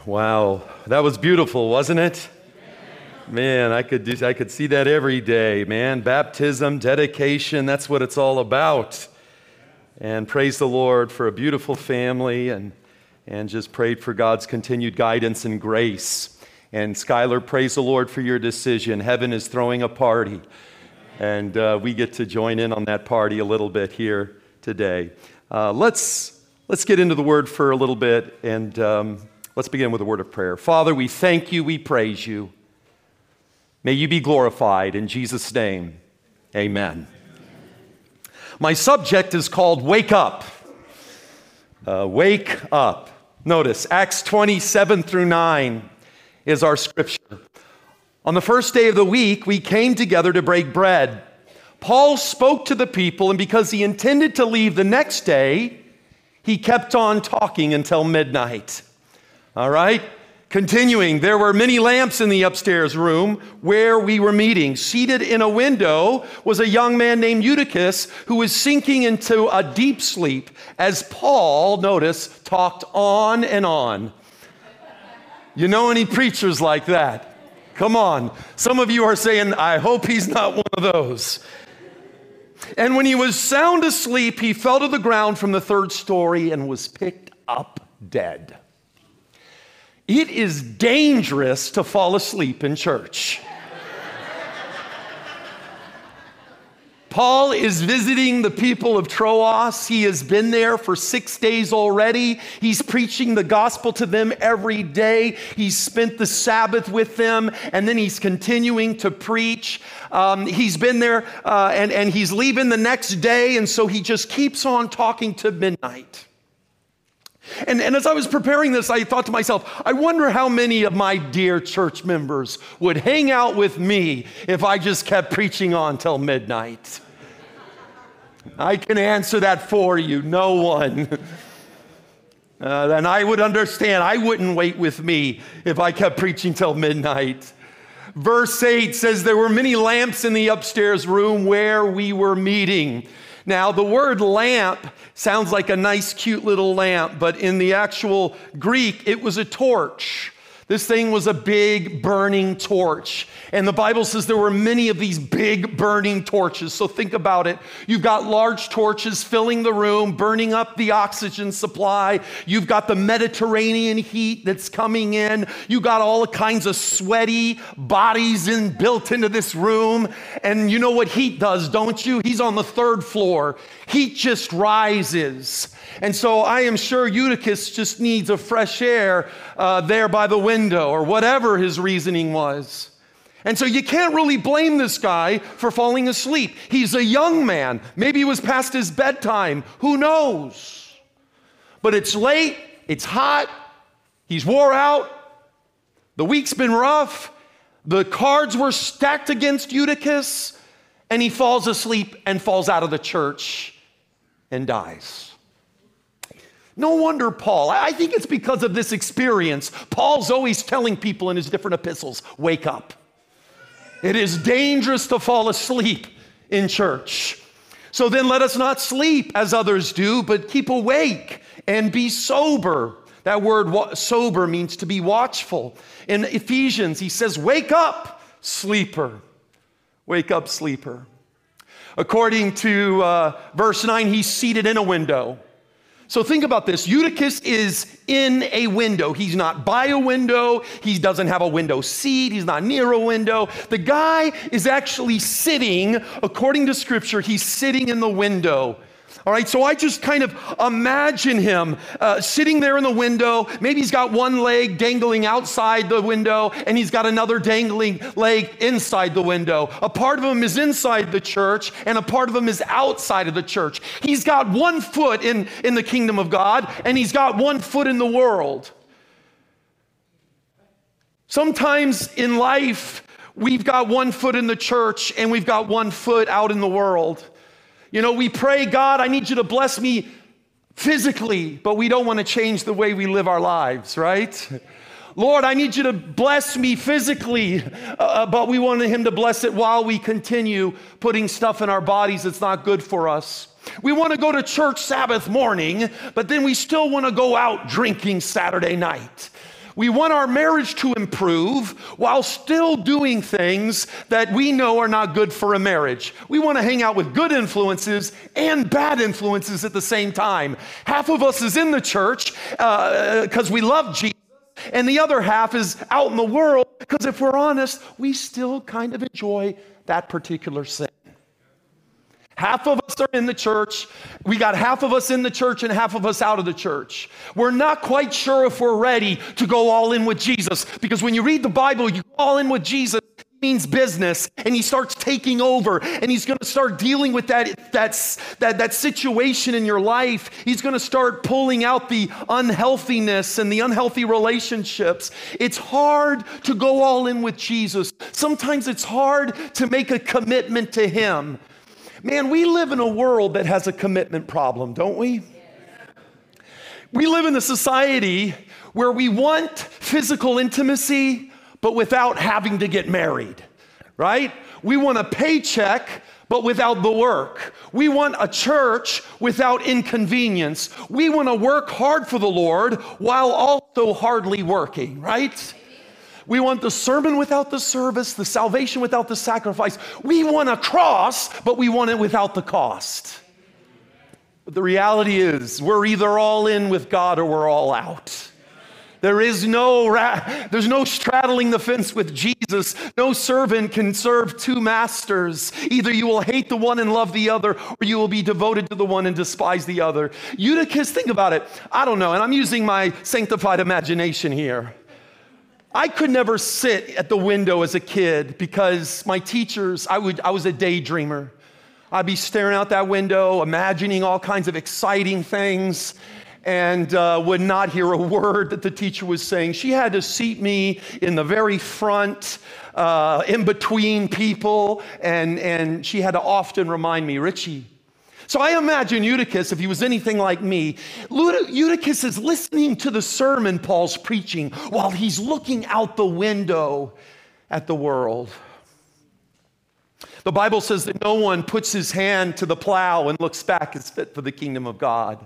Wow, that was beautiful, wasn't it? Man, I could see that every day, man. Baptism, dedication, that's what it's all about. And praise the Lord for a beautiful family and just prayed for God's continued guidance and grace. And Skylar, praise the Lord for your decision. Heaven is throwing a party. And we get to join in on that party a little bit here today. Let's get into the Word for a little bit, and let's begin with a word of prayer. Father, we thank you, we praise you. May you be glorified in Jesus' name. Amen. My subject is called Wake Up. Wake up. Notice, Acts 27 through 9 is our scripture. On the first day of the week, we came together to break bread. Paul spoke to the people, and because he intended to leave the next day, he kept on talking until midnight. All right? Continuing, there were many lamps in the upstairs room where we were meeting. Seated in a window was a young man named Eutychus who was sinking into a deep sleep as Paul, notice, talked on and on. You know any preachers like that? Come on. Some of you are saying, I hope he's not one of those. And when he was sound asleep, he fell to the ground from the third story and was picked up dead. It is dangerous to fall asleep in church. Paul is visiting the people of Troas. He has been there for 6 days already. He's preaching the gospel to them every day. He's spent the Sabbath with them, and then he's continuing to preach. He's been there, and he's leaving the next day, and so he just keeps on talking to midnight. And as I was preparing this, I thought to myself, I wonder how many of my dear church members would hang out with me if I just kept preaching on till midnight. I can answer that for you. No one. And I would understand. I wouldn't wait with me if I kept preaching till midnight. Verse 8 says, there were many lamps in the upstairs room where we were meeting. Now, the word lamp sounds like a nice, cute little lamp, but in the actual Greek, it was a torch. This thing was a big burning torch. And the Bible says there were many of these big burning torches. So think about it. You've got large torches filling the room, burning up the oxygen supply. You've got the Mediterranean heat that's coming in. You've got all kinds of sweaty bodies built into this room. And you know what heat does, don't you? He's on the third floor. Heat just rises. And so I am sure Eutychus just needs a fresh air there by the window, or whatever his reasoning was. And so you can't really blame this guy for falling asleep. He's a young man. Maybe it was past his bedtime. Who knows? But it's late. It's hot. He's wore out. The week's been rough. The cards were stacked against Eutychus. And he falls asleep and falls out of the church and dies. No wonder Paul, I think it's because of this experience, Paul's always telling people in his different epistles, wake up. It is dangerous to fall asleep in church. So then let us not sleep as others do, but keep awake and be sober. That word sober means to be watchful. In Ephesians, he says, wake up, sleeper. Wake up, sleeper. According to verse 9, he's seated in a window. So think about this. Eutychus is in a window. He's not by a window. He doesn't have a window seat. He's not near a window. The guy is actually sitting, according to Scripture, he's sitting in the window. All right, so I just kind of imagine him sitting there in the window. Maybe he's got one leg dangling outside the window, and he's got another dangling leg inside the window. A part of him is inside the church, and a part of him is outside of the church. He's got one foot in the kingdom of God, and he's got one foot in the world. Sometimes in life, we've got one foot in the church, and we've got one foot out in the world. You know, we pray, God, I need you to bless me physically, but we don't want to change the way we live our lives, right? Lord, I need you to bless me physically, but we want him to bless it while we continue putting stuff in our bodies that's not good for us. We want to go to church Sabbath morning, but then we still want to go out drinking Saturday night. We want our marriage to improve while still doing things that we know are not good for a marriage. We want to hang out with good influences and bad influences at the same time. Half of us is in the church because we love Jesus, and the other half is out in the world because if we're honest, we still kind of enjoy that particular sin. Half of us are in the church. We got half of us in the church and half of us out of the church. We're not quite sure if we're ready to go all in with Jesus, because when you read the Bible, you go all in with Jesus, it means business, and he starts taking over, and he's going to start dealing with that situation in your life. He's going to start pulling out the unhealthiness and the unhealthy relationships. It's hard to go all in with Jesus. Sometimes it's hard to make a commitment to him. Man, we live in a world that has a commitment problem, don't we? We live in a society where we want physical intimacy, but without having to get married, right? We want a paycheck, but without the work. We want a church without inconvenience. We want to work hard for the Lord while also hardly working, right? We want the sermon without the service, the salvation without the sacrifice. We want a cross, but we want it without the cost. But the reality is, we're either all in with God or we're all out. There's no straddling the fence with Jesus. No servant can serve two masters. Either you will hate the one and love the other, or you will be devoted to the one and despise the other. Eutychus, think about it. I don't know, and I'm using my sanctified imagination here. I could never sit at the window as a kid because my teachers, I was a daydreamer. I'd be staring out that window, imagining all kinds of exciting things, and would not hear a word that the teacher was saying. She had to seat me in the very front, in between people, and she had to often remind me, Richie. So I imagine Eutychus, if he was anything like me, Eutychus is listening to the sermon Paul's preaching while he's looking out the window at the world. The Bible says that no one puts his hand to the plow and looks back is fit for the kingdom of God.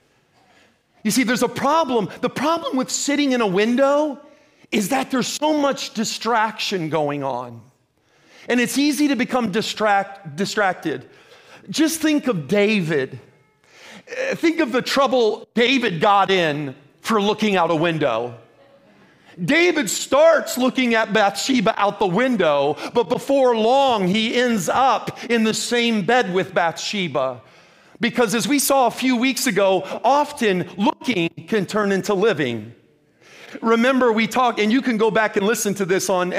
You see, there's a problem. The problem with sitting in a window is that there's so much distraction going on. And it's easy to become distracted. Just think of David. Think of the trouble David got in for looking out a window. David starts looking at Bathsheba out the window, but before long he ends up in the same bed with Bathsheba. Because as we saw a few weeks ago, often looking can turn into living. Remember, we talked, and you can go back and listen to this on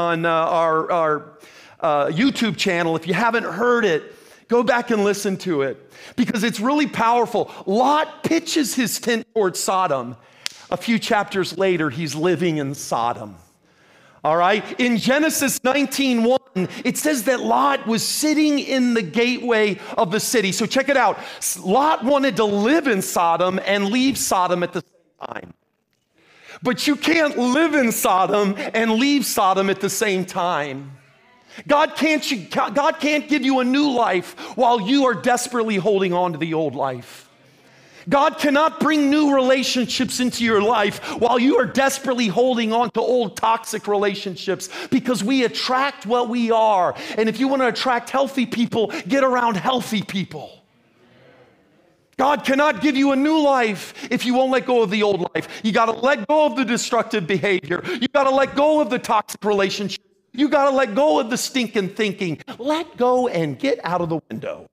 our YouTube channel if you haven't heard it. Go back and listen to it because it's really powerful. Lot pitches his tent towards Sodom. A few chapters later, he's living in Sodom. All right? In Genesis 19:1, it says that Lot was sitting in the gateway of the city. So check it out. Lot wanted to live in Sodom and leave Sodom at the same time. But you can't live in Sodom and leave Sodom at the same time. God can't give you a new life while you are desperately holding on to the old life. God cannot bring new relationships into your life while you are desperately holding on to old toxic relationships, because we attract what we are. And if you want to attract healthy people, get around healthy people. God cannot give you a new life if you won't let go of the old life. You got to let go of the destructive behavior. You got to let go of the toxic relationship. You got to let go of the stinking thinking. Let go and get out of the window.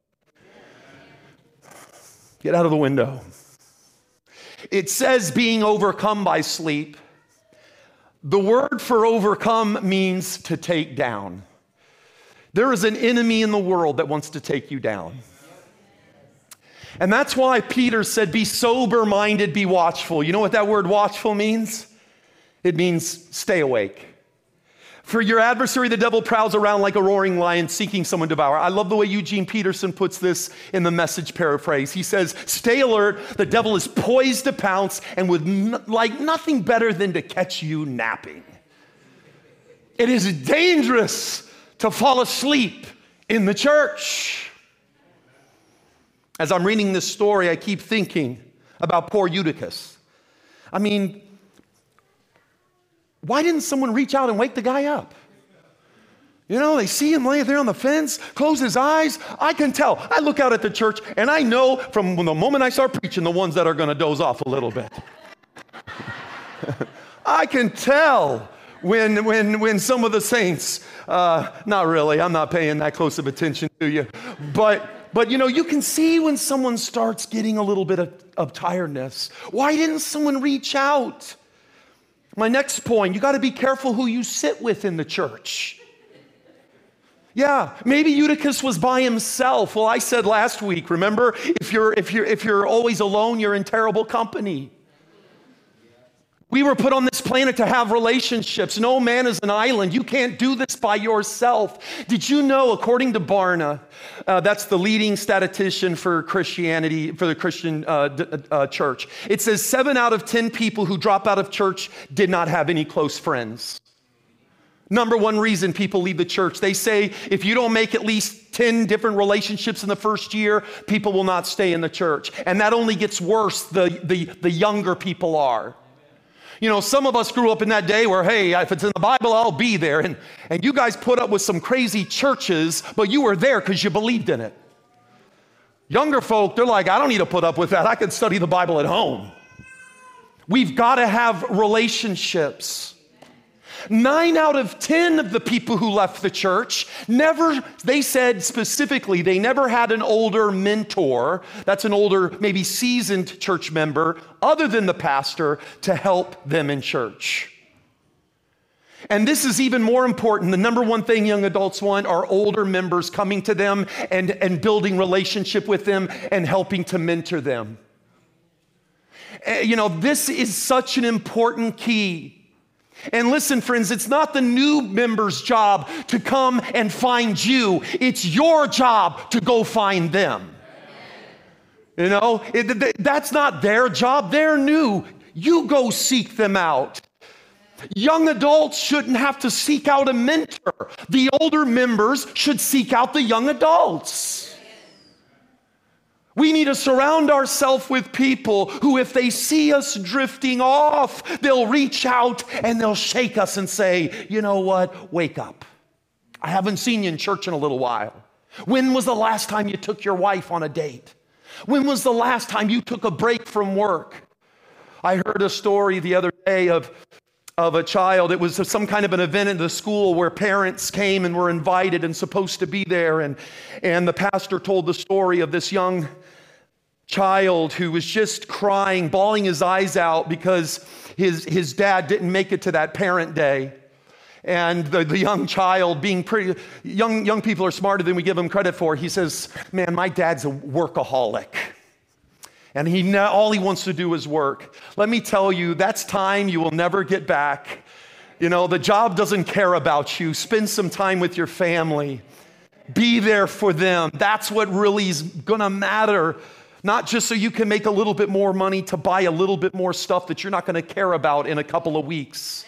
Get out of the window. It says being overcome by sleep. The word for overcome means to take down. There is an enemy in the world that wants to take you down. And that's why Peter said, be sober-minded, be watchful. You know what that word watchful means? It means stay awake. For your adversary, the devil, prowls around like a roaring lion seeking someone to devour. I love the way Eugene Peterson puts this in the Message paraphrase. He says, stay alert. The devil is poised to pounce and would like nothing better than to catch you napping. It is dangerous to fall asleep in the church. As I'm reading this story, I keep thinking about poor Eutychus. I mean, Why didn't someone reach out and wake the guy up? You know, they see him laying there on the fence, close his eyes. I can tell. I look out at the church and I know from the moment I start preaching the ones that are going to doze off a little bit. I can tell when some of the saints, not really, I'm not paying that close of attention to you, but you know, you can see when someone starts getting a little bit of tiredness. Why didn't someone reach out? My next point, you got to be careful who you sit with in the church. Yeah, maybe Eutychus was by himself. Well, I said last week, remember, if you're always alone, you're in terrible company. We were put on this planet to have relationships. No man is an island. You can't do this by yourself. Did you know, according to Barna, that's the leading statistician for Christianity, for the Christian church, it says 7 out of 10 people who drop out of church did not have any close friends. Number one reason people leave the church, they say if you don't make at least 10 different relationships in the first year, people will not stay in the church. And that only gets worse the younger people are. You know, some of us grew up in that day where, hey, if it's in the Bible, I'll be there. And you guys put up with some crazy churches, but you were there because you believed in it. Younger folk, they're like, I don't need to put up with that. I can study the Bible at home. We've got to have relationships. 9 out of 10 of the people who left the church they said specifically, they never had an older mentor, that's an older, maybe seasoned church member, other than the pastor, to help them in church. And this is even more important. The number one thing young adults want are older members coming to them and building relationship with them and helping to mentor them. You know, this is such an important key. And listen, friends, it's not the new member's job to come and find you. It's your job to go find them. You know, that's not their job. They're new. You go seek them out. Young adults shouldn't have to seek out a mentor. The older members should seek out the young adults. We need to surround ourselves with people who, if they see us drifting off, they'll reach out and they'll shake us and say, you know what, wake up. I haven't seen you in church in a little while. When was the last time you took your wife on a date? When was the last time you took a break from work? I heard a story the other day of a child. It was some kind of an event in the school where parents came and were invited and supposed to be there. And the pastor told the story of this young child who was just crying, bawling his eyes out because his dad didn't make it to that parent day. And the young child, being pretty, young people are smarter than we give them credit for. He says, man, my dad's a workaholic. And all he wants to do is work. Let me tell you, that's time you will never get back. You know, the job doesn't care about you. Spend some time with your family. Be there for them. That's what really is gonna matter. Not just so you can make a little bit more money to buy a little bit more stuff that you're not gonna care about in a couple of weeks.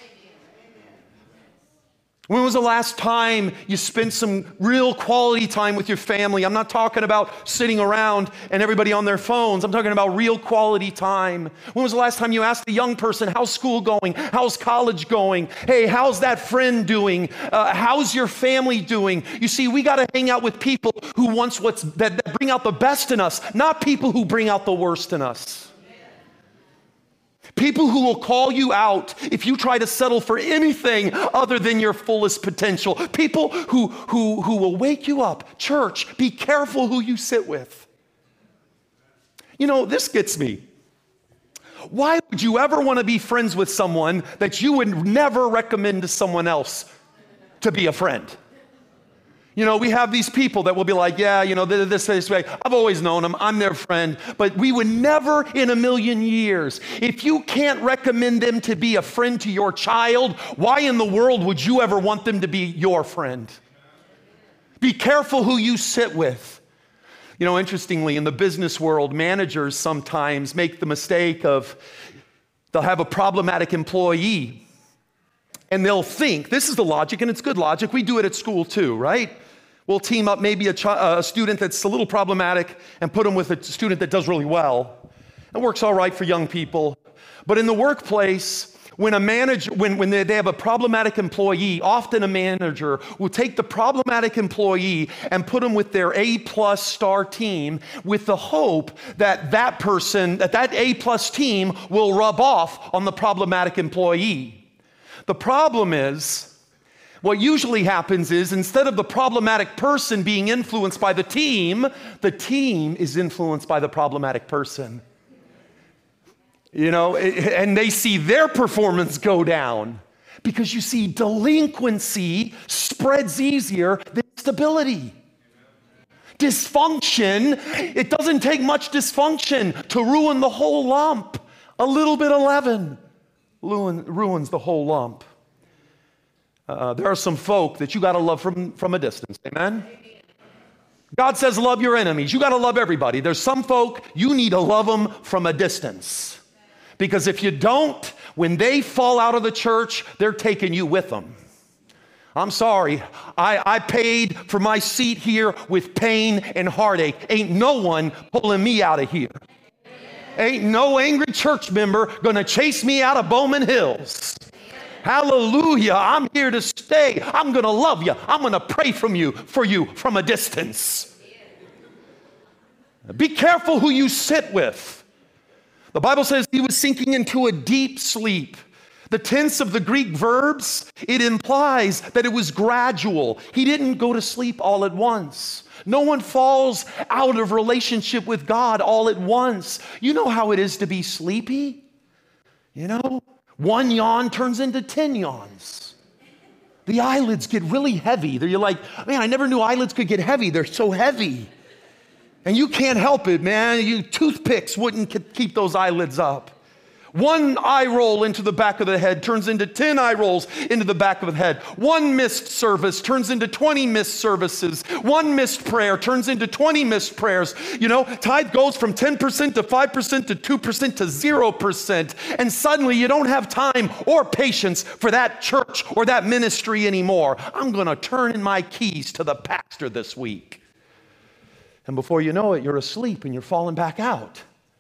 When was the last time you spent some real quality time with your family? I'm not talking about sitting around and everybody on their phones. I'm talking about real quality time. When was the last time you asked a young person, how's school going? How's college going? Hey, how's that friend doing? How's your family doing? You see, we got to hang out with people who that bring out the best in us, not people who bring out the worst in us. People who will call you out if you try to settle for anything other than your fullest potential. People who will wake you up. Church, be careful who you sit with. You know, this gets me. Why would you ever want to be friends with someone that you would never recommend to someone else to be a friend? You know, we have these people that will be like, yeah, you know, this way. I've always known them. I'm their friend. But we would never in a million years. If you can't recommend them to be a friend to your child, why in the world would you ever want them to be your friend? Be careful who you sit with. You know, interestingly, in the business world, managers sometimes make the mistake of they'll have a problematic employee. And they'll think, this is the logic, and it's good logic. We do it at school too, right? We'll team up maybe a student that's a little problematic and put them with a student that does really well. It works all right for young people. But in the workplace, When a manager, when they have a problematic employee, often a manager will take the problematic employee and put them with their A-plus star team with the hope that that person, that A-plus team will rub off on the problematic employee. The problem is, what usually happens is instead of the problematic person being influenced by the team is influenced by the problematic person. You know, and they see their performance go down because you see delinquency spreads easier than stability. Dysfunction, it doesn't take much dysfunction to ruin the whole lump. A little bit of leaven ruins the whole lump. There are some folk that you got to love from a distance. Amen? God says love your enemies. You got to love everybody. There's some folk, you need to love them from a distance. Because if you don't, when they fall out of the church, they're taking you with them. I'm sorry. I paid for my seat here with pain and heartache. Ain't no one pulling me out of here. Ain't no angry church member going to chase me out of Bowman Hills. Hallelujah. I'm here to stay. I'm going to love you. I'm going to pray for you from a distance. Be careful who you sit with. The Bible says he was sinking into a deep sleep. The tense of the Greek verbs, it implies that it was gradual. He didn't go to sleep all at once. No one falls out of relationship with God all at once. You know how it is to be sleepy? You know, one yawn turns into 10 yawns. The eyelids get really heavy. You're like, man, I never knew eyelids could get heavy. They're so heavy. And you can't help it, man. Toothpicks wouldn't keep those eyelids up. One eye roll into the back of the head turns into 10 eye rolls into the back of the head. One missed service turns into 20 missed services. One missed prayer turns into 20 missed prayers. You know, tithe goes from 10% to 5% to 2% to 0%. And suddenly you don't have time or patience for that church or that ministry anymore. I'm going to turn in my keys to the pastor this week. And before you know it, you're asleep and you're falling back out.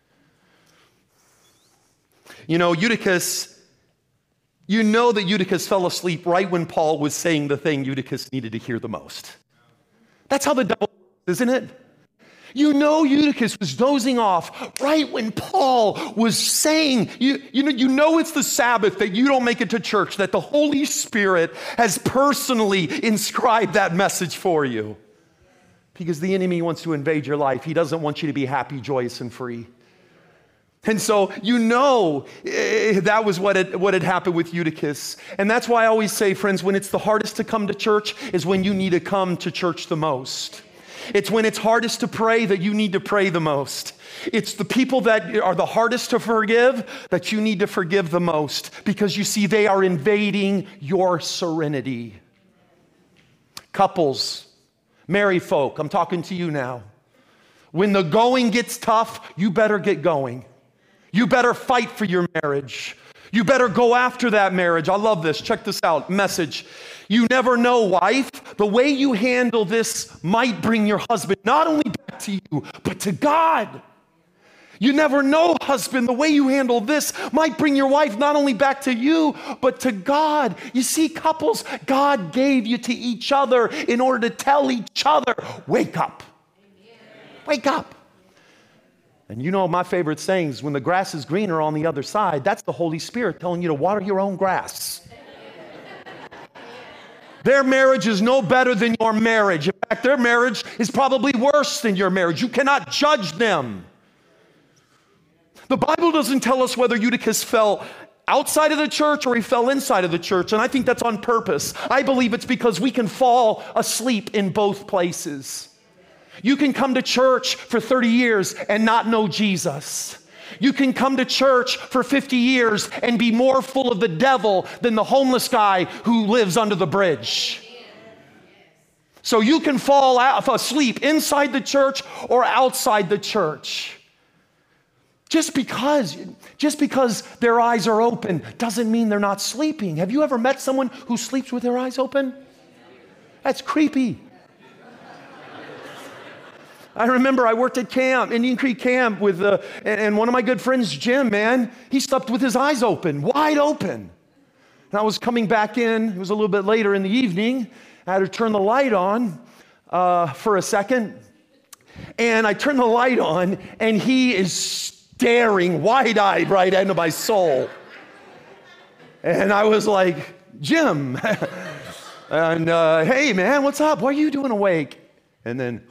You know, Eutychus, you know that Eutychus fell asleep right when Paul was saying the thing Eutychus needed to hear the most. That's how the devil works, isn't it? You know Eutychus was dozing off right when Paul was saying, you know it's the Sabbath that you don't make it to church, that the Holy Spirit has personally inscribed that message for you. Because the enemy wants to invade your life. He doesn't want you to be happy, joyous, and free. And so you know that was what had happened with Eutychus. And that's why I always say, friends, when it's the hardest to come to church is when you need to come to church the most. It's when it's hardest to pray that you need to pray the most. It's the people that are the hardest to forgive that you need to forgive the most. Because you see, they are invading your serenity. Couples, married folk, I'm talking to you now. When the going gets tough, you better get going. You better fight for your marriage. You better go after that marriage. I love this. Check this out. Message. You never know, wife. The way you handle this might bring your husband not only back to you, but to God. You never know, husband. The way you handle this might bring your wife not only back to you, but to God. You see, couples, God gave you to each other in order to tell each other, wake up. Wake up. And you know my favorite sayings, when the grass is greener on the other side, that's the Holy Spirit telling you to water your own grass. Their marriage is no better than your marriage. In fact, their marriage is probably worse than your marriage. You cannot judge them. The Bible doesn't tell us whether Eutychus fell outside of the church or he fell inside of the church, and I think that's on purpose. I believe it's because we can fall asleep in both places. You can come to church for 30 years and not know Jesus. You can come to church for 50 years and be more full of the devil than the homeless guy who lives under the bridge. So you can fall asleep inside the church or outside the church. Just because their eyes are open doesn't mean they're not sleeping. Have you ever met someone who sleeps with their eyes open? That's creepy. I remember I worked at camp, Indian Creek Camp, with and one of my good friends, Jim, man, he slept with his eyes open, wide open. And I was coming back in, it was a little bit later in the evening, I had to turn the light on for a second, and I turned the light on, and he is staring wide-eyed right into my soul. And I was like, Jim, and hey man, what's up? What are you doing awake? And then,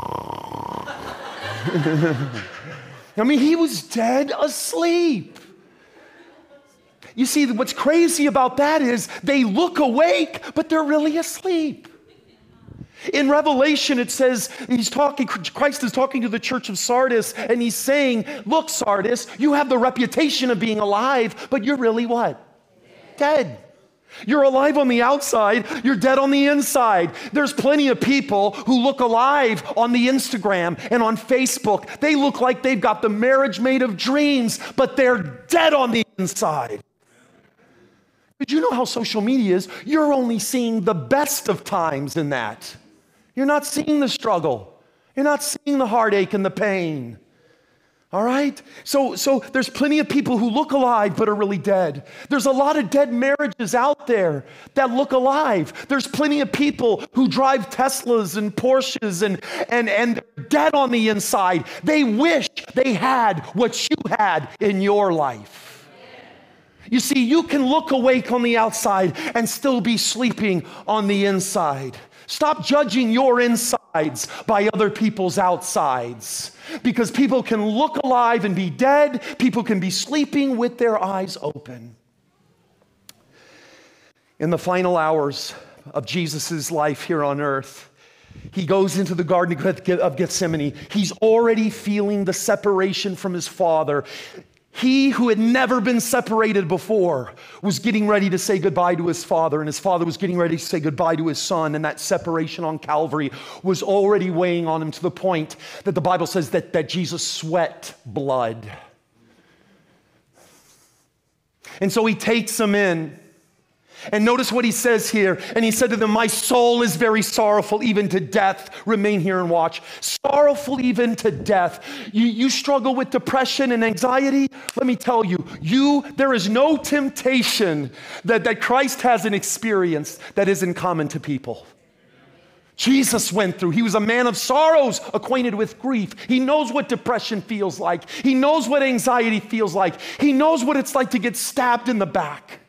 I mean, he was dead asleep. You see, what's crazy about that is they look awake, but they're really asleep. In Revelation, it says, Christ is talking to the church of Sardis, and he's saying, look, Sardis, you have the reputation of being alive, but you're really what? Dead. You're alive on the outside, you're dead on the inside. There's plenty of people who look alive on the Instagram and on Facebook. They look like they've got the marriage made of dreams, but they're dead on the inside. But you know how social media is. You're only seeing the best of times in that. You're not seeing the struggle. You're not seeing the heartache and the pain. All right? So there's plenty of people who look alive but are really dead. There's a lot of dead marriages out there that look alive. There's plenty of people who drive Teslas and Porsches and they're dead on the inside. They wish they had what you had in your life. You see, you can look awake on the outside and still be sleeping on the inside. Stop judging your insides by other people's outsides. Because people can look alive and be dead. People can be sleeping with their eyes open. In the final hours of Jesus' life here on earth, he goes into the Garden of Gethsemane. He's already feeling the separation from his Father. He who had never been separated before was getting ready to say goodbye to his Father, and his Father was getting ready to say goodbye to his Son, and that separation on Calvary was already weighing on him to the point that the Bible says that Jesus sweat blood. And so he takes him in. And notice what he says here. And he said to them, my soul is very sorrowful, even to death. Remain here and watch. Sorrowful even to death. You struggle with depression and anxiety? Let me tell you, there is no temptation that Christ hasn't experienced that isn't common to people. Jesus went through. He was a man of sorrows, acquainted with grief. He knows what depression feels like. He knows what anxiety feels like. He knows what it's like to get stabbed in the back.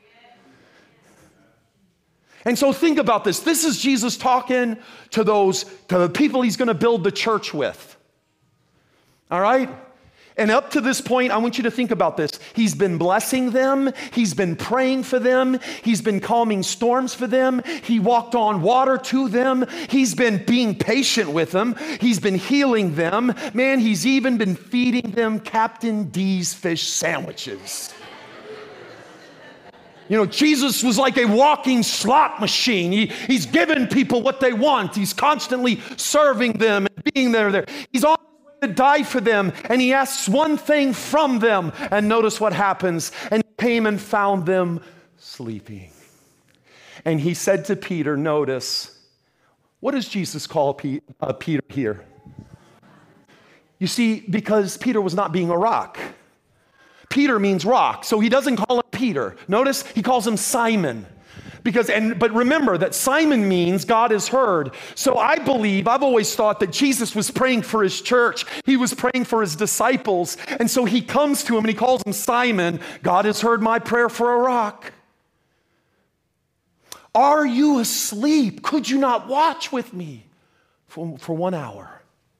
And so think about this. This is Jesus talking to the people he's going to build the church with. All right? And up to this point, I want you to think about this. He's been blessing them. He's been praying for them. He's been calming storms for them. He walked on water to them. He's been being patient with them. He's been healing them. Man, he's even been feeding them Captain D's fish sandwiches. You know, Jesus was like a walking slot machine. He's giving people what they want. He's constantly serving them and being there. He's on his way to die for them, and he asks one thing from them. And notice what happens. And he came and found them sleeping. And he said to Peter, notice, what does Jesus call Peter here? You see, because Peter was not being a rock. Peter means rock, so he doesn't call him Peter. Notice he calls him Simon. But remember that Simon means God is heard. So I've always thought that Jesus was praying for his church. He was praying for his disciples. And so he comes to him and he calls him Simon. God has heard my prayer for a rock. Are you asleep? Could you not watch with me for 1 hour?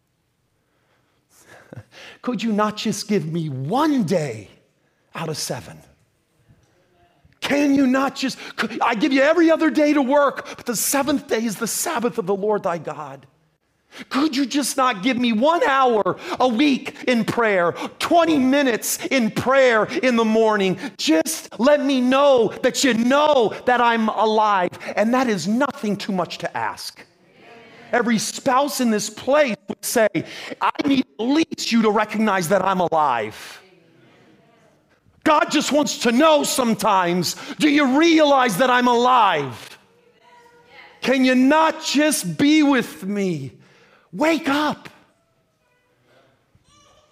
Could you not just give me one day out of 7? Can you not just, I give you every other day to work, but the 7th day is the Sabbath of the Lord thy God. Could you just not give me 1 hour a week in prayer, 20 minutes in prayer in the morning? Just let me know that you know that I'm alive. And that is nothing too much to ask. Every spouse in this place would say, I need at least you to recognize that I'm alive. God just wants to know sometimes, do you realize that I'm alive? Can you not just be with me? Wake up.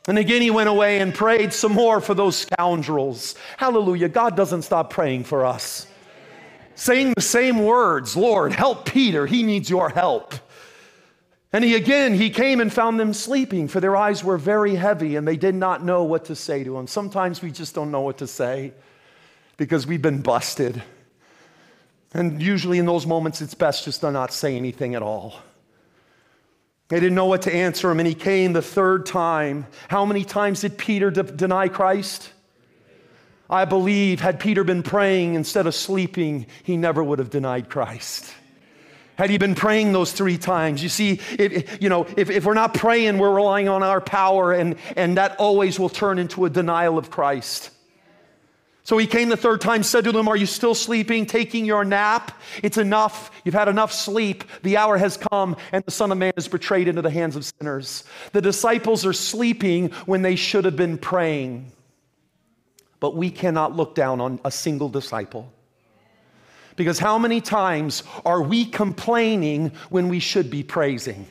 And again, he went away and prayed some more for those scoundrels. Hallelujah. God doesn't stop praying for us. Saying the same words, Lord, help Peter. He needs your help. And he came and found them sleeping, for their eyes were very heavy and they did not know what to say to him. Sometimes we just don't know what to say because we've been busted. And usually in those moments, it's best just to not say anything at all. They didn't know what to answer him, and he came the third time. How many times did Peter deny Christ? I believe had Peter been praying instead of sleeping, he never would have denied Christ. Had he been praying those 3 times, you see, if we're not praying, we're relying on our power, and that always will turn into a denial of Christ. So he came the third time, said to them, are you still sleeping, taking your nap? It's enough. You've had enough sleep. The hour has come, and the Son of Man is betrayed into the hands of sinners. The disciples are sleeping when they should have been praying. But we cannot look down on a single disciple. Because how many times are we complaining when we should be praising?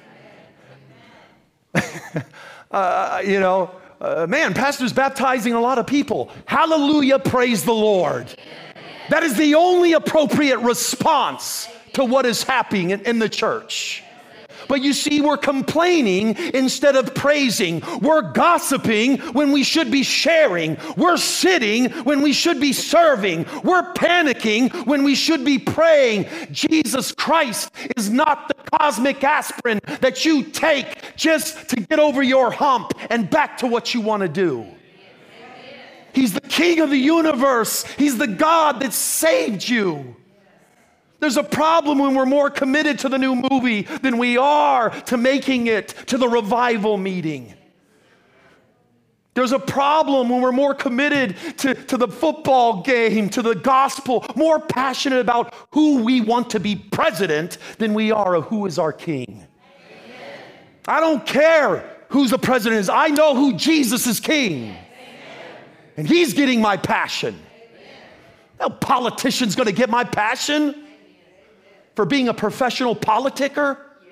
Man, pastor's baptizing a lot of people. Hallelujah, praise the Lord. That is the only appropriate response to what is happening in the church. But you see, we're complaining instead of praising. We're gossiping when we should be sharing. We're sitting when we should be serving. We're panicking when we should be praying. Jesus Christ is not the cosmic aspirin that you take just to get over your hump and back to what you want to do. He's the King of the universe. He's the God that saved you. There's a problem when we're more committed to the new movie than we are to making it to the revival meeting. There's a problem when we're more committed to the football game, to the gospel, more passionate about who we want to be president than we are of who is our king. Amen. I don't care who's the president is. I know who Jesus is king. Amen. And he's getting my passion. No politician's going to get my passion. For being a professional politicker?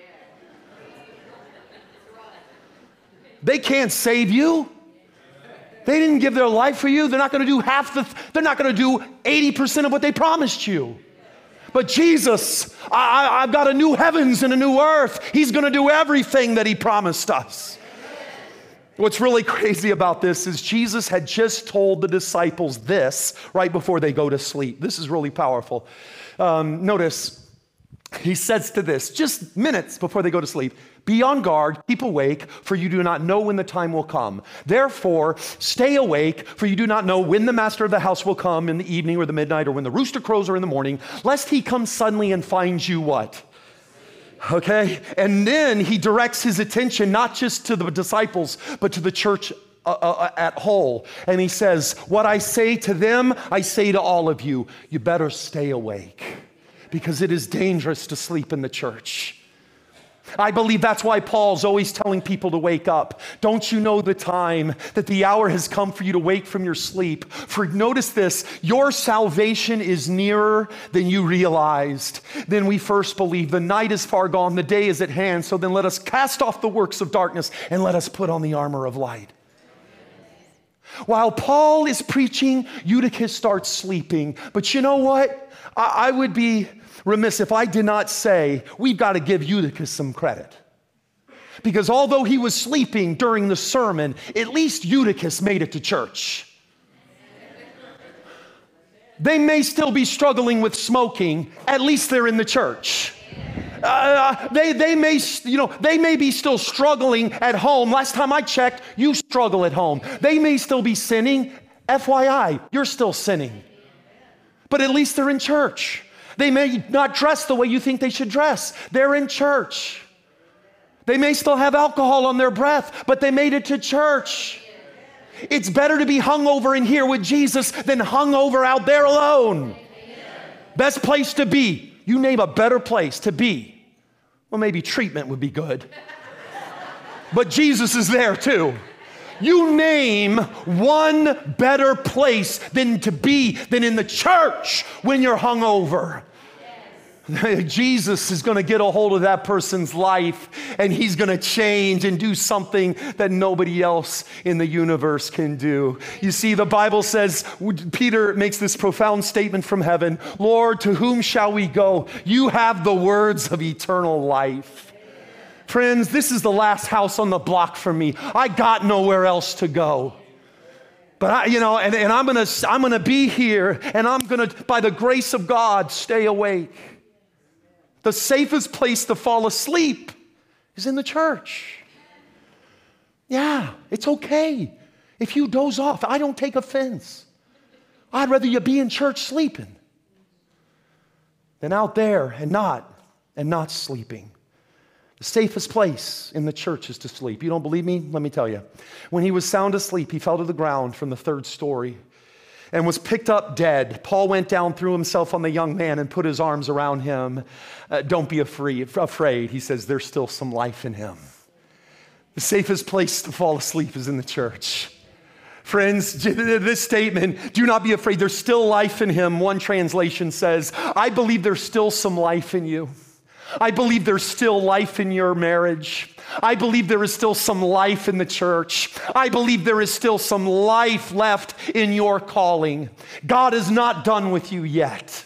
They can't save you. They didn't give their life for you. They're not going to do they're not going to do 80% of what they promised you. But Jesus, I've got a new heavens and a new earth. He's going to do everything that he promised us. What's really crazy about this is Jesus had just told the disciples this right before they go to sleep. This is really powerful. Notice, he says to this, just minutes before they go to sleep, be on guard, keep awake, for you do not know when the time will come. Therefore, stay awake, for you do not know when the master of the house will come in the evening or the midnight or when the rooster crows or in the morning, lest he come suddenly and find you what? Okay? And then he directs his attention not just to the disciples, but to the church at whole. And he says, what I say to them, I say to all of you, you better stay awake. Because it is dangerous to sleep in the church. I believe that's why Paul's always telling people to wake up. Don't you know the time that the hour has come for you to wake from your sleep? For notice this, your salvation is nearer than you realized, than we first believed. The night is far gone, the day is at hand. So then let us cast off the works of darkness and let us put on the armor of light. While Paul is preaching, Eutychus starts sleeping. But you know what? I would be remiss if I did not say we've got to give Eutychus some credit. Because although he was sleeping during the sermon, at least Eutychus made it to church. They may still be struggling with smoking, at least they're in the church. They may be still struggling at home. Last time I checked, you struggle at home. They may still be sinning. FYI, you're still sinning. But at least they're in church. They may not dress the way you think they should dress. They're in church. They may still have alcohol on their breath, but they made it to church. It's better to be hungover in here with Jesus than hungover out there alone. Best place to be. You name a better place to be. Well, maybe treatment would be good. But Jesus is there too. You name one better place than to be than in the church when you're hungover. Jesus is going to get a hold of that person's life, and he's going to change and do something that nobody else in the universe can do. You see, the Bible says, Peter makes this profound statement from heaven, Lord, to whom shall we go? You have the words of eternal life. Friends, this is the last house on the block for me. I got nowhere else to go. But I'm gonna be here, and I'm gonna, by the grace of God, stay awake. The safest place to fall asleep is in the church. Yeah, it's okay if you doze off. I don't take offense. I'd rather you be in church sleeping than out there and not sleeping. The safest place in the church is to sleep. You don't believe me? Let me tell you. When he was sound asleep, he fell to the ground from the third story and was picked up dead. Paul went down, threw himself on the young man, and put his arms around him. Don't be afraid. He says there's still some life in him. The safest place to fall asleep is in the church. Friends, this statement, do not be afraid, there's still life in him. One translation says, I believe there's still some life in you. I believe there's still life in your marriage. I believe there is still some life in the church. I believe there is still some life left in your calling. God is not done with you yet.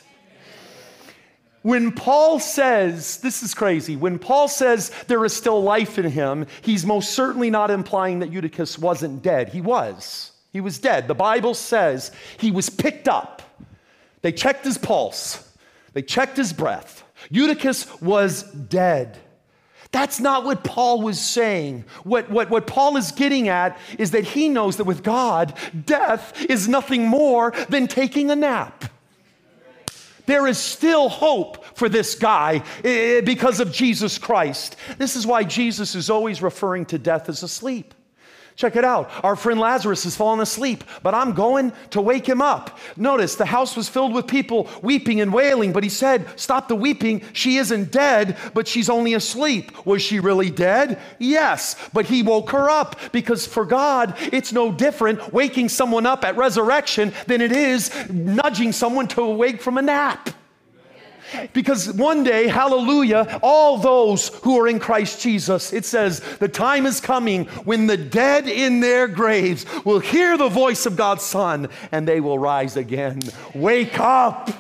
When Paul says, this is crazy, when Paul says there is still life in him, he's most certainly not implying that Eutychus wasn't dead. He was. He was dead. The Bible says he was picked up. They checked his pulse. They checked his breath. Eutychus was dead. That's not what Paul was saying. What Paul is getting at is that he knows that with God, death is nothing more than taking a nap. There is still hope for this guy because of Jesus Christ. This is why Jesus is always referring to death as asleep. Check it out. Our friend Lazarus has fallen asleep, but I'm going to wake him up. Notice the house was filled with people weeping and wailing, but he said, stop the weeping. She isn't dead, but she's only asleep. Was she really dead? Yes, but he woke her up because for God, it's no different waking someone up at resurrection than it is nudging someone to awake from a nap. Because one day, hallelujah, all those who are in Christ Jesus, it says, the time is coming when the dead in their graves will hear the voice of God's Son and they will rise again. Wake up.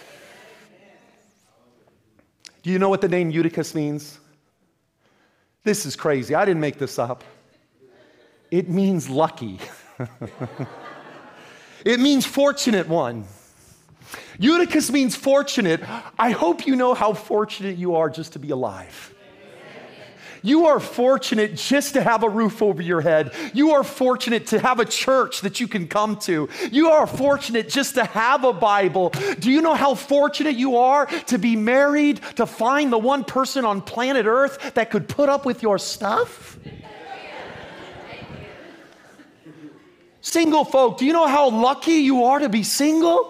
Do you know what the name Eutychus means? This is crazy. I didn't make this up. It means lucky. It means fortunate one. Eutychus means fortunate. I hope you know how fortunate you are just to be alive. You are fortunate just to have a roof over your head. You are fortunate to have a church that you can come to. You are fortunate just to have a Bible. Do you know how fortunate you are to be married, to find the one person on planet Earth that could put up with your stuff? Single folk, do you know how lucky you are to be single?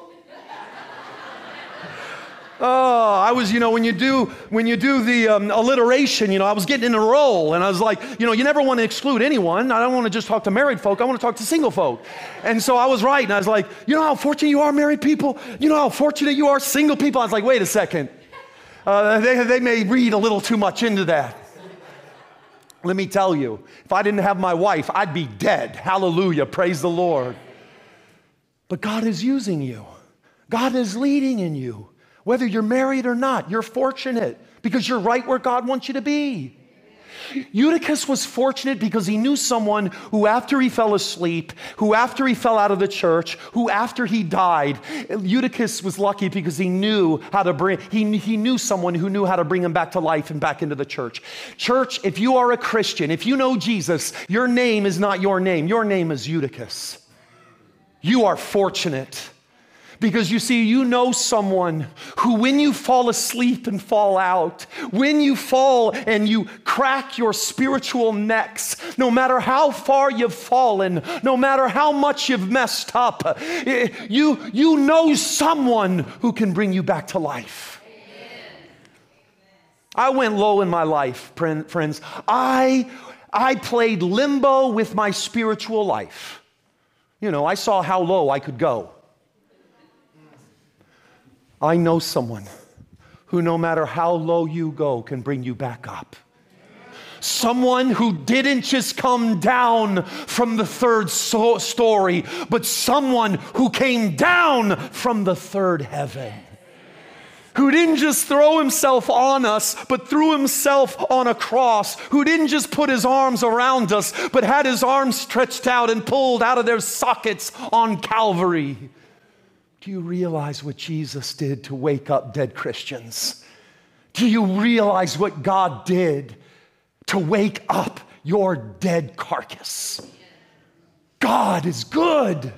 Oh, I was, when you do the alliteration, I was getting in a roll, and I was like, you never want to exclude anyone. I don't want to just talk to married folk. I want to talk to single folk. And so I was right, and I was like, you know how fortunate you are, married people? You know how fortunate you are, single people? I was like, wait a second. They may read a little too much into that. Let me tell you, if I didn't have my wife, I'd be dead. Hallelujah, praise the Lord. But God is using you. God is leading in you. Whether you're married or not, you're fortunate because you're right where God wants you to be. Eutychus was fortunate because he knew someone who after he fell asleep, who after he fell out of the church, who after he died, Eutychus was lucky because he knew how to he knew someone who knew how to bring him back to life and back into the church. Church, if you are a Christian, if you know Jesus, your name is not your name. Your name is Eutychus. You are fortunate. Because you see, you know someone who when you fall asleep and fall out, when you fall and you crack your spiritual necks, no matter how far you've fallen, no matter how much you've messed up, you know someone who can bring you back to life. I went low in my life, friends. I played limbo with my spiritual life. I saw how low I could go. I know someone who no matter how low you go can bring you back up. Someone who didn't just come down from the third story, but someone who came down from the third heaven. Who didn't just throw himself on us, but threw himself on a cross. Who didn't just put his arms around us, but had his arms stretched out and pulled out of their sockets on Calvary. Do you realize what Jesus did to wake up dead Christians? Do you realize what God did to wake up your dead carcass? God is good.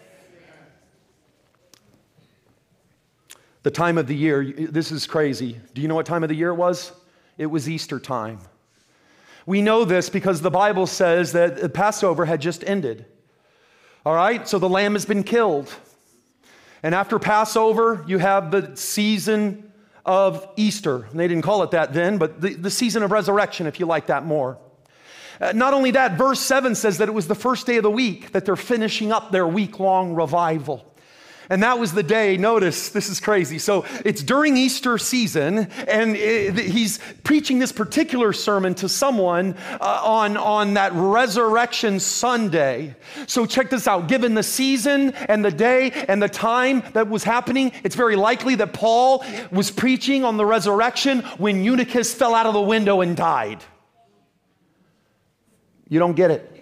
The time of the year, this is crazy. Do you know what time of the year it was? It was Easter time. We know this because the Bible says that the Passover had just ended. All right, so the lamb has been killed. And after Passover, you have the season of Easter. And they didn't call it that then, but the season of resurrection, if you like that more. Not only that, verse 7 says that it was the first day of the week that they're finishing up their week-long revival. And that was the day, notice, this is crazy. So it's during Easter season, and he's preaching this particular sermon to someone on that Resurrection Sunday. So check this out. Given the season and the day and the time that was happening, it's very likely that Paul was preaching on the resurrection when Eutychus fell out of the window and died. You don't get it.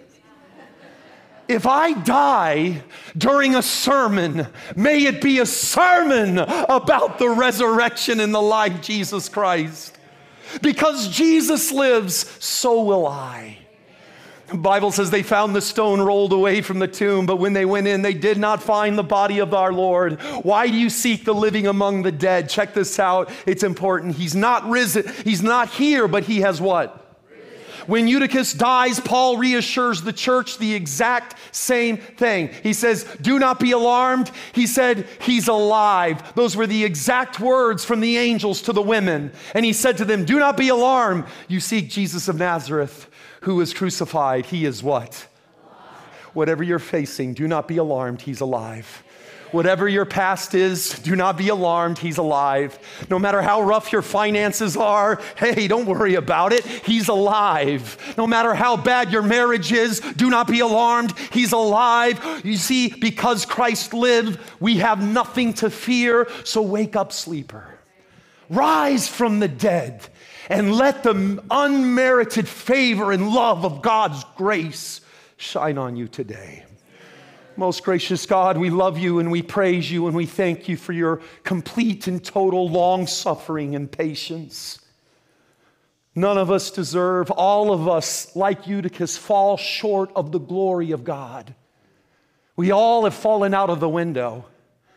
If I die during a sermon, may it be a sermon about the resurrection and the life of Jesus Christ. Because Jesus lives, so will I. The Bible says they found the stone rolled away from the tomb, but when they went in, they did not find the body of our Lord. Why do you seek the living among the dead? Check this out. It's important. He's not risen. He's not here, but he has what? When Eutychus dies, Paul reassures the church the exact same thing. He says, do not be alarmed. He said, he's alive. Those were the exact words from the angels to the women. And he said to them, do not be alarmed. You seek Jesus of Nazareth, who was crucified. He is what? Alive. Whatever you're facing, do not be alarmed. He's alive. Whatever your past is, do not be alarmed. He's alive. No matter how rough your finances are, hey, don't worry about it. He's alive. No matter how bad your marriage is, do not be alarmed. He's alive. You see, because Christ lived, we have nothing to fear. So wake up, sleeper. Rise from the dead and let the unmerited favor and love of God's grace shine on you today. Most gracious God, we love you and we praise you and we thank you for your complete and total long-suffering and patience. None of us deserve, all of us, like Eutychus, fall short of the glory of God. We all have fallen out of the window.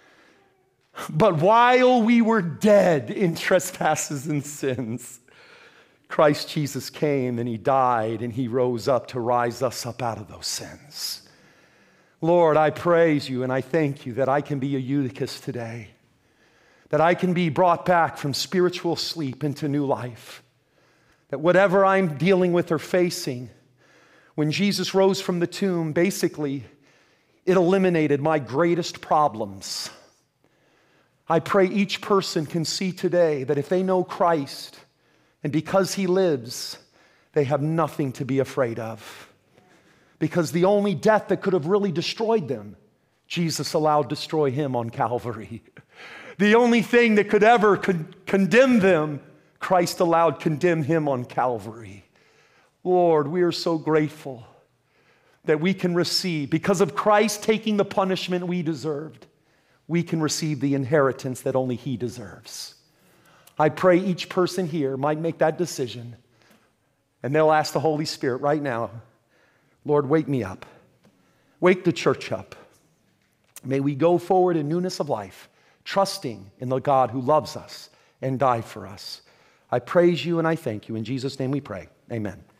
But while we were dead in trespasses and sins, Christ Jesus came and he died and he rose up to rise us up out of those sins. Lord, I praise you and I thank you that I can be a Eutychus today, that I can be brought back from spiritual sleep into new life, that whatever I'm dealing with or facing, when Jesus rose from the tomb, basically, it eliminated my greatest problems. I pray each person can see today that if they know Christ and because he lives, they have nothing to be afraid of. Because the only death that could have really destroyed them, Jesus allowed destroy him on Calvary. The only thing that could ever condemn them, Christ allowed condemn him on Calvary. Lord, we are so grateful that we can receive, because of Christ taking the punishment we deserved, we can receive the inheritance that only he deserves. I pray each person here might make that decision, and they'll ask the Holy Spirit right now, Lord, wake me up. Wake the church up. May we go forward in newness of life, trusting in the God who loves us and died for us. I praise you and I thank you. In Jesus' name we pray. Amen.